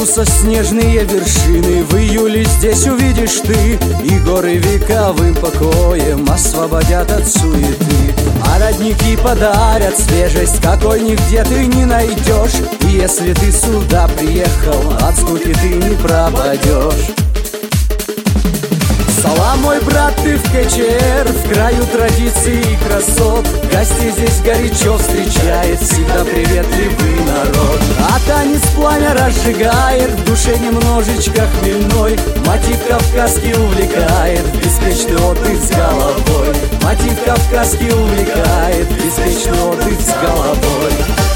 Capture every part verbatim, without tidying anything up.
раздвинутся снежные вершины. В июле здесь увидишь ты, и горы вековым покоем освободят от суеты. А родники подарят свежесть, какой нигде ты не найдешь. И если ты сюда приехал, от скуки ты не пропадешь. Салам, мой брат, ты в КЧР, в краю традиций и красот. Гости здесь горячо встречает всегда приветливый народ. А танец пламя разжигает, в душе немножечко хмельной. Мотив кавказский увлекает, беспечный отдых с головой. Мотив кавказский увлекает, беспечный отдых с головой.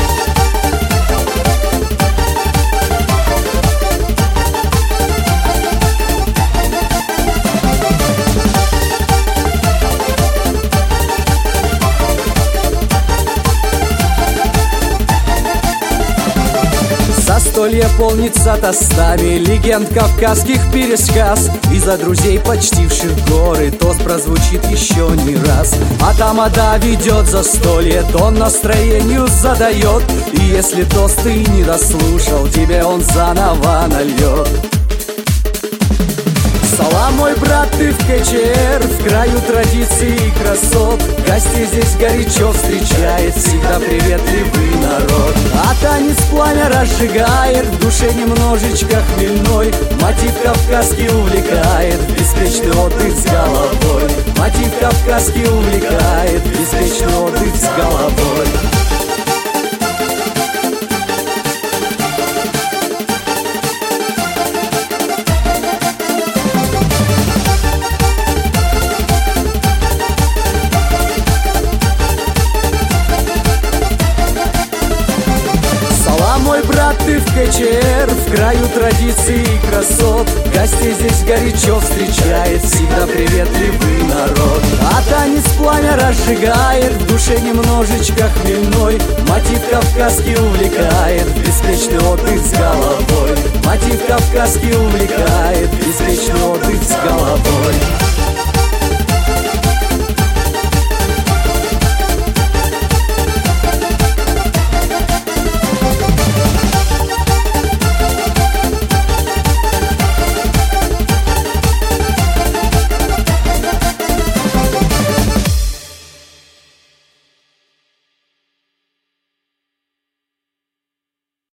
Застолье полнится тостами, легенд кавказских пересказ. И за друзей, почтивших горы, тост прозвучит еще не раз. А тамада ведет застолье, тон настроению задает. И если тост ты не дослушал, тебе он заново нальет. Салам, мой брат, ты в КЧР, в краю традиций и красот. Гости здесь горячо встречает всегда приветливый народ. А танец пламя разжигает, в душе немножечко хмельной. Мотив кавказский увлекает, беспечный отдых с головой. Мотив кавказский увлекает, беспечный отдых с головой. Мой брат, ты в КЧР, в краю традиций и красот. Гости здесь горячо встречает всегда приветливый народ. А танец пламя разжигает, в душе немножечко хмельной. Мотив кавказский увлекает, беспечный отдых с головой. Мотив кавказский увлекает, беспечный отдых с головой.